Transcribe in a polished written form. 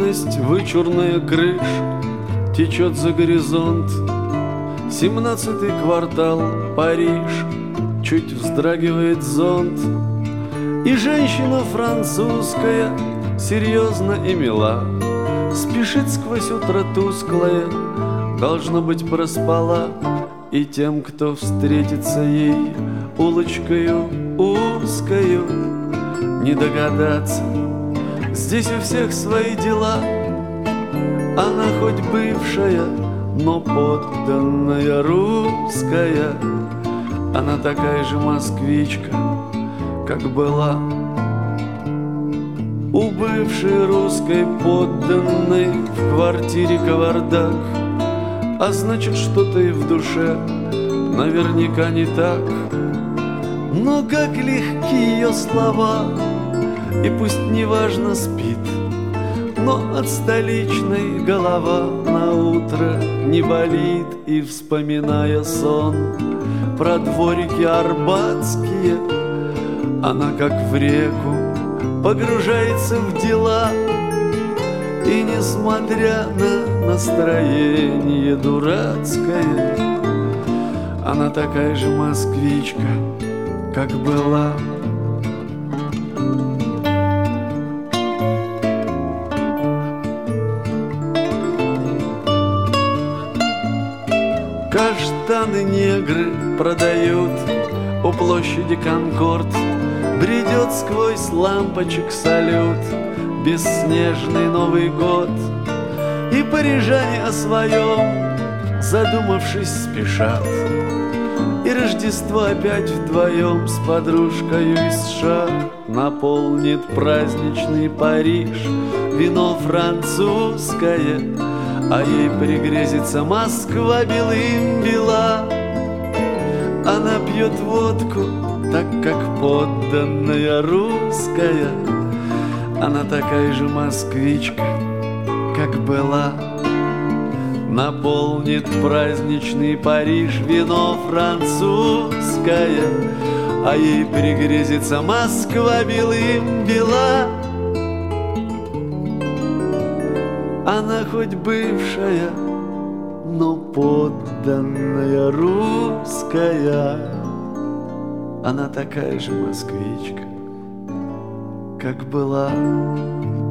вечность вычурная крыш течет за горизонт. 17-й квартал, Париж, чуть вздрагивает зонт. И женщина французская, серьезно и мила, спешит сквозь утро тусклое, должно быть, проспала. И тем, кто встретится ей улочкою узкою, не догадаться, здесь у всех свои дела. Она хоть бывшая, но подданная русская. Она такая же москвичка, как была. У бывшей русской подданной в квартире кавардак, а значит, что-то и в душе наверняка не так. Но как легки ее слова, и пусть неважно спит, но от столичной голова на утро не болит. И, вспоминая сон про дворики арбатские, она как в реку погружается в дела. И, несмотря на настроение дурацкое, она такая же москвичка, как была. Каштаны негры продают у площади Конкорд. Бредет сквозь лампочек салют бесснежный Новый год. И парижане о своем, задумавшись, спешат. И Рождество опять вдвоем с подружкой из США наполнит праздничный Париж вино французское, а ей пригрезится Москва белым бела. Она пьет водку, так как подданная русская. Она такая же москвичка, как была. Наполнит праздничный Париж вино французское, а ей пригрезится Москва белым бела. Она хоть бывшая, но подданная русская. Она такая же москвичка, как была.